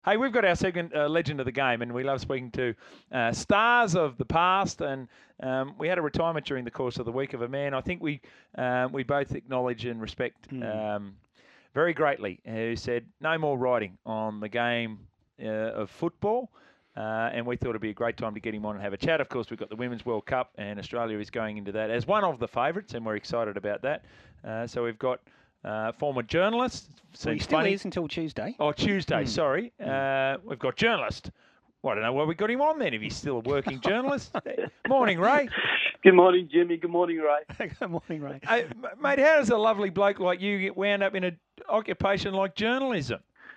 Hey, we've got our second legend of the game, and we love speaking to stars of the past. And we had a retirement during the course of the week of a man I think we both acknowledge and respect very greatly, who said no more writing on the game of football. And we thought it'd be a great time to get him on and have a chat. Of course, we've got the Women's World Cup, and Australia is going into that as one of the favourites, and we're excited about that. So we've got former journalist. Well, he still is until Tuesday. Oh, Tuesday, sorry. We've got journalist. Well, I don't know why we got him on then if he's still a working journalist. Morning, Ray. Good morning, Jimmy. Good morning, Ray. Good morning, Ray. Hey, mate, how does a lovely bloke like you get wound up in an occupation like journalism?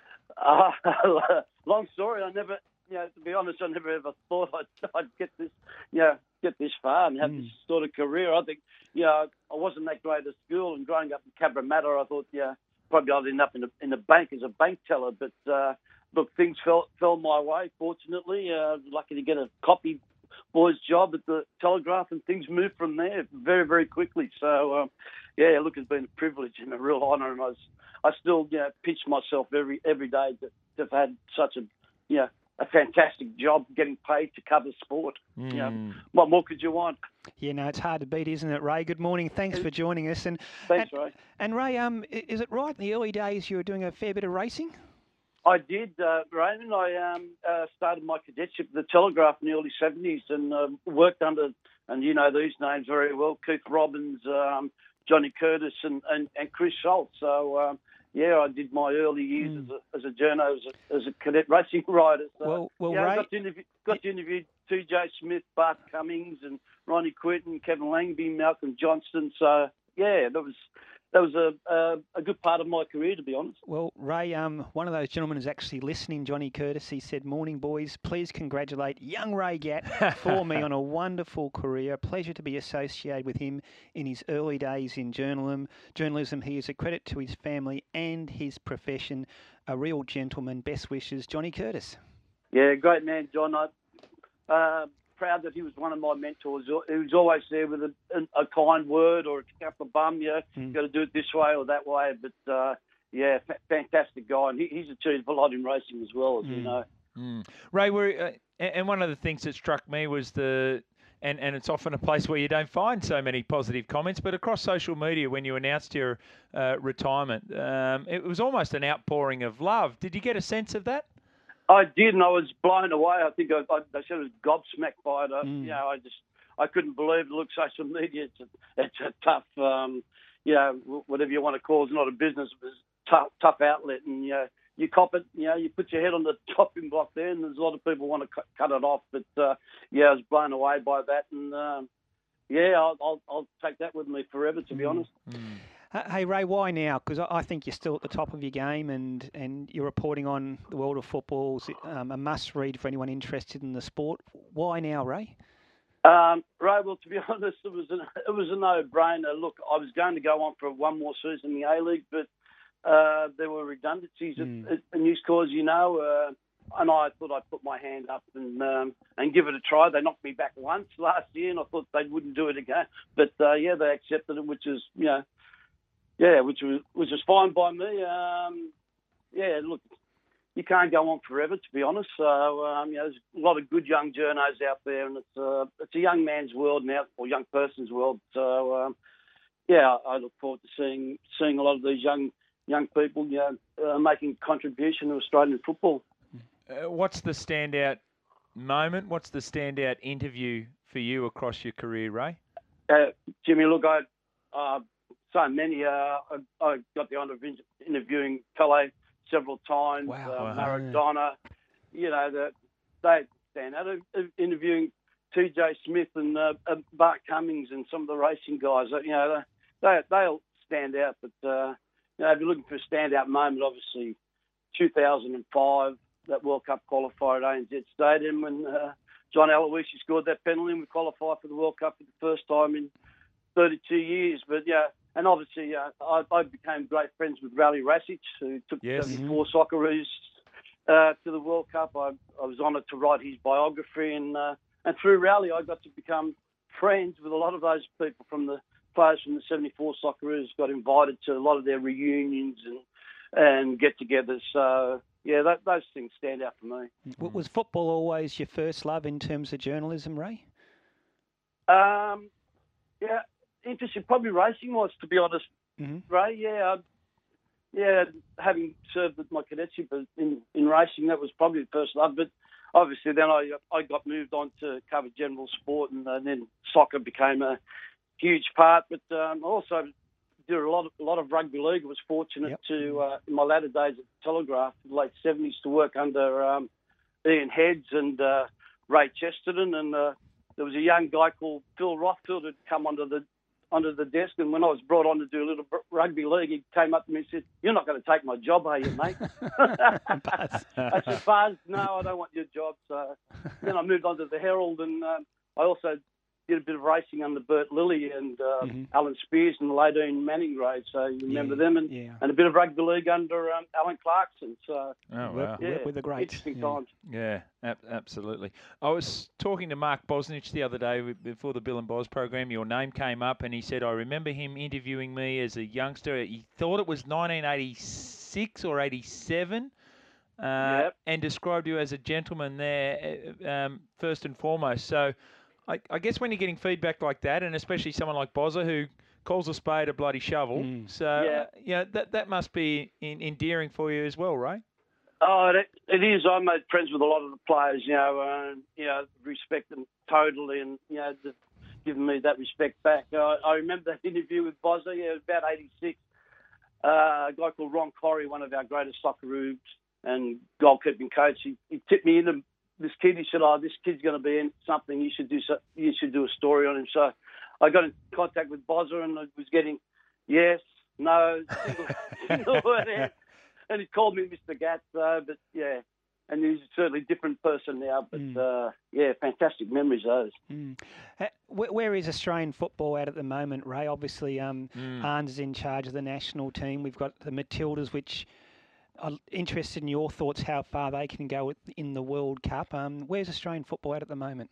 Long story. I never, to be honest, I never ever thought I'd get this, get this far and have this sort of career. I think, I wasn't that great at school, and growing up in Cabramatta, I thought, probably I'd end up in a bank as a bank teller. But look, things fell my way. Fortunately, lucky to get a copy boy's job at the Telegraph, and things moved from there very, very quickly. So, look, it's been a privilege and a real honour, and I still, pinch myself every day to have had such a fantastic job getting paid to cover sport. What more could you want? Yeah, no, it's hard to beat, isn't it, Ray? Good morning. Thanks for joining us. Thanks, Ray. And Ray, is it right in the early days you were doing a fair bit of racing? I did, Raymond. I started my cadetship at the Telegraph in the early 70s and worked under, and you know these names very well, Keith Robbins, Johnny Curtis and Chris Schultz. So, I did my early years as a journo, as a cadet racing rider. So, Ray... I got to interview T.J. Smith, Bart Cummings and Ronnie Quinton, Kevin Langby, Malcolm Johnston. So, that was a good part of my career, to be honest. Well, Ray, one of those gentlemen is actually listening, Johnny Curtis. He said, "Morning, boys. Please congratulate young Ray Gatt for me on a wonderful career. A pleasure to be associated with him in his early days in journalism. He is a credit to his family and his profession. A real gentleman. Best wishes, Johnny Curtis." Yeah, great man, John. Proud that he was one of my mentors. He was always there with a kind word or a kick up the bum. Got to do it this way or that way. But fantastic guy, and he's achieved a lot in racing as well, as you know. Ray, and one of the things that struck me was and it's often a place where you don't find so many positive comments, but across social media when you announced your retirement, it was almost an outpouring of love. Did you get a sense of that? I did, and I was blown away. I think they said I was gobsmacked by it. I couldn't believe it. Look, social media, it's a tough, whatever you want to call it. It's not a business, but it's a tough outlet, and you cop it. You put your head on the chopping block there, and there's a lot of people want to cut it off. But I was blown away by that, and I'll take that with me forever, to be honest. Hey, Ray, why now? Because I think you're still at the top of your game, and you're reporting on the world of football. A must-read for anyone interested in the sport. Why now, Ray? Ray, well, to be honest, it was a no-brainer. Look, I was going to go on for one more season in the A-League, but there were redundancies at News Corps, and I thought I'd put my hand up and give it a try. They knocked me back once last year, and I thought they wouldn't do it again. But they accepted it, which is which was fine by me. Look, you can't go on forever, to be honest. So, there's a lot of good young journos out there, and it's a young man's world now, or young person's world. So, I look forward to seeing a lot of these young people, making a contribution to Australian football. What's the standout moment? What's the standout interview for you across your career, Ray? Jimmy, look, so many. I got the honour of interviewing Pele several times. Wow. Maradona. They stand out. Interviewing T.J. Smith and Bart Cummings and some of the racing guys. They'll stand out. But if you're looking for a standout moment, obviously 2005, that World Cup qualifier at ANZ Stadium when John Aloisi scored that penalty and we qualified for the World Cup for the first time in 32 years. But and obviously I became great friends with Rally Rasic, who took 74 Socceroos to the World Cup. I was honoured to write his biography, and through Rally I got to become friends with a lot of those people from the players from the 74 Socceroos. Got invited to a lot of their reunions and get-togethers. So those things stand out for me. Was football always your first love in terms of journalism, Ray? Yeah, interesting. Probably racing was, to be honest, Ray. Having served with my cadetship in racing, that was probably the first love. But obviously, then I got moved on to cover general sport, and then soccer became a huge part. But I also did a lot of rugby league. I was fortunate to, in my latter days at the Telegraph, in the late 70s, to work under Ian Heads and Ray Chesterton, and there was a young guy called Phil Rothfield who'd come onto the desk, and when I was brought on to do a little rugby league, he came up to me and said, "You're not going to take my job, are you, mate?" I said, "Buzz, no, I don't want your job." So then I moved on to the Herald, and I also did a bit of racing under Bert Lilly and Alan Spears and the Ladine Manning grade. So you remember them, and a bit of rugby league under Alan Clarkson. So with the greats. Interesting times. Yeah, absolutely. I was talking to Mark Bosnich the other day before the Bill and Boz program. Your name came up, and he said, "I remember him interviewing me as a youngster. He thought it was 1986 or 87." And described you as a gentleman there, first and foremost. So I guess when you're getting feedback like that, and especially someone like Bozza who calls a spade a bloody shovel, that must be endearing for you as well, right? Oh, it is. I made friends with a lot of the players, respect them totally, and just giving me that respect back. I remember that interview with Bozza, about 86. A guy called Ron Corrie, one of our greatest Socceroos and goalkeeping coach, he tipped me into this kid. He said, "This kid's going to be in something. You should do a story on him." So I got in contact with Bozza, and I was getting yes, no, single word out. And he called me Mr. Gatz, but yeah. And he's certainly a different person now, but fantastic memories those. Where is Australian football at the moment, Ray? Obviously, Arns is in charge of the national team. We've got the Matildas, which I'm interested in your thoughts, how far they can go in the World Cup. Where's Australian football at the moment?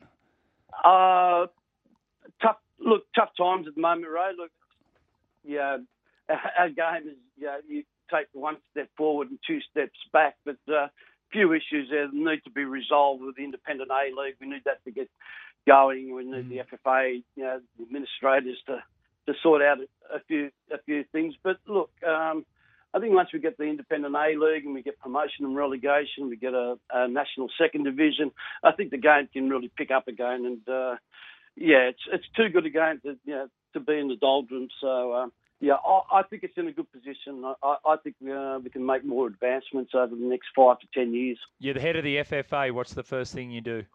Tough times at the moment, Ray. Look, our game is, you take one step forward and two steps back, but few issues there need to be resolved with the Independent A-League. We need that to get going. We need the FFA, the administrators to sort out a few things. But look, I think once we get the Independent A-League and we get promotion and relegation, we get a national second division, I think the game can really pick up again. And it's too good a game to be in the doldrums. So I think it's in a good position. I think we can make more advancements over the next 5 to 10 years. You're the head of the FFA. What's the first thing you do?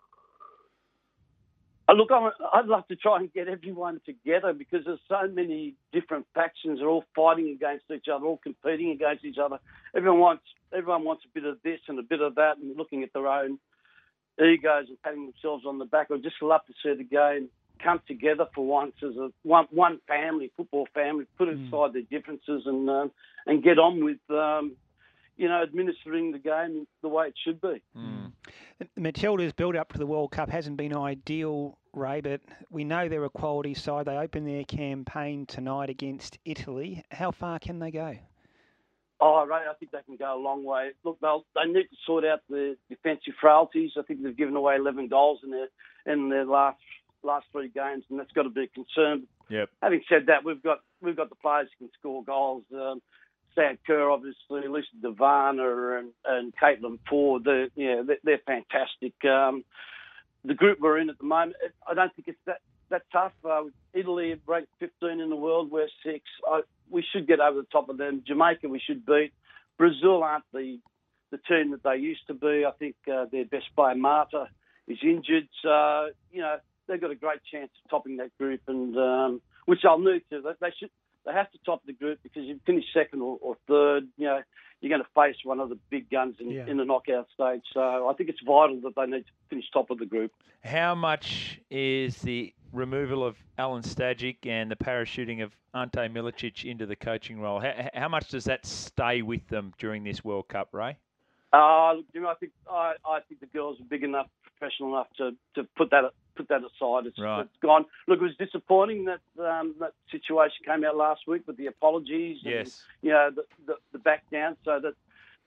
Look, I'd love to try and get everyone together because there's so many different factions. They're all fighting against each other, all competing against each other. Everyone wants a bit of this and a bit of that, and looking at their own egos and patting themselves on the back. I'd just love to see the game come together for once as one family, football family, put aside their differences and get on with administering the game the way it should be. The Matilda's build up to the World Cup hasn't been ideal, Ray, but we know they're a quality side. They open their campaign tonight against Italy. How far can they go? Oh, Ray, I think they can go a long way. Look, they need to sort out the defensive frailties. I think they've given away 11 goals in their last 3 games, and that's got to be a concern. Yep. Having said that, we've got the players who can score goals. Sam Kerr, obviously, Lisa Devana and Caitlin Ford. They're fantastic. The group we're in at the moment, I don't think it's that tough. Italy ranked 15 in the world. We're 6. We should get over the top of them. Jamaica we should beat. Brazil aren't the team that they used to be. I think their best player, Marta, is injured. So, they've got a great chance of topping that group, and which they'll need to. They have to top the group because if you finish second or third, you're going to face one of the big guns in the knockout stage. So I think it's vital that they need to finish top of the group. How much is the removal of Alan Stajic and the parachuting of Ante Milicic into the coaching role? How much does that stay with them during this World Cup, Ray? I think the girls are big enough, professional enough to put that aside. It's gone. Look, it was disappointing that that situation came out last week with the apologies. Yes. And, the back down, so that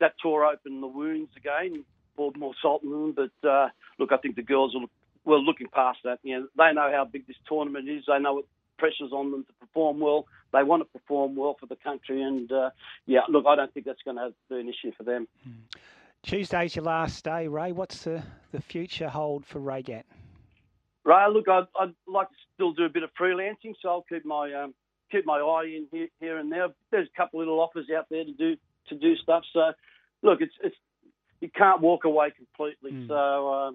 that tore open the wounds again, poured more salt in them. But look, I think the girls are looking past that. You know, they know how big this tournament is. They know what pressure's on them to perform well. They want to perform well for the country, and look, I don't think that's going to be an issue for them. Tuesday's your last day, Ray. What's the future hold for Regat? Ray, look, I'd like to still do a bit of freelancing, so I'll keep my eye in here and there. There's a couple of little offers out there to do stuff. So, look, it's you can't walk away completely. So,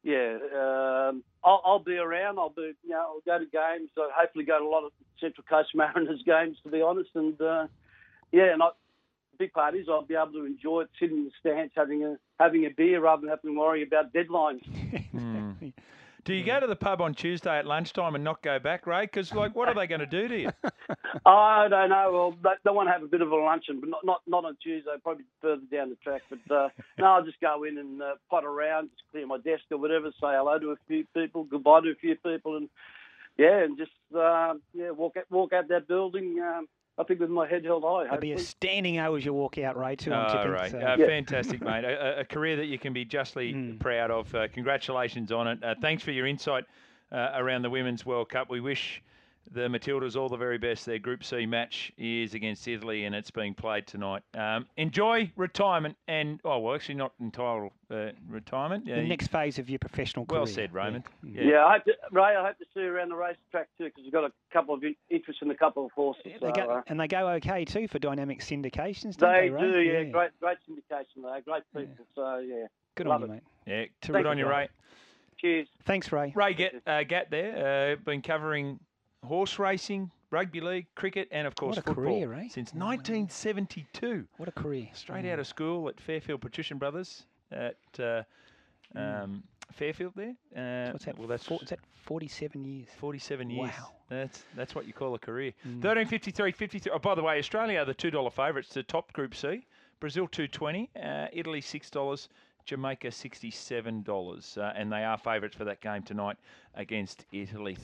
I'll be around. I'll go to games. I'll hopefully go to a lot of Central Coast Mariners games, to be honest. And the big part is I'll be able to enjoy it, sitting in the stands, having a beer rather than having to worry about deadlines. Do you go to the pub on Tuesday at lunchtime and not go back, Ray? Because, what are they going to do to you? I don't know. Well, they want to have a bit of a luncheon, but not on Tuesday, probably further down the track. But no, I'll just go in and pot around, just clear my desk or whatever, say hello to a few people, goodbye to a few people, and just walk out that building. I think with my head held high. It'll be a standing O as you walk out, Ray, too. Right. Fantastic, mate. A career that you can be justly proud of. Congratulations on it. Thanks for your insight around the Women's World Cup. We wish the Matildas all the very best. Their Group C match is against Italy, and it's being played tonight. Enjoy retirement and, actually not entire retirement. The next phase of your professional career. Well said, Raymond. Yeah, I hope to see you around the racetrack too, because we've got a couple of interests in a couple of horses. And they go okay too for dynamic syndications, don't they, Ray? They do, yeah. Great syndication, though. Great people, so yeah. Good on you, mate. Yeah, good on you, Ray. Cheers. Thanks, Ray. Ray Gatt there, been covering horse racing, rugby league, cricket, and of course football career, eh? since 1972. What a career! Straight out of school at Fairfield Patrician Brothers at Fairfield there. What's that? Well, that's 47 years. 47 years. Wow. That's what you call a career. 13.53. Oh, by the way, Australia are the $2 favourites to top Group C. Brazil $2.20, Italy $6, Jamaica $67, and they are favourites for that game tonight against Italy.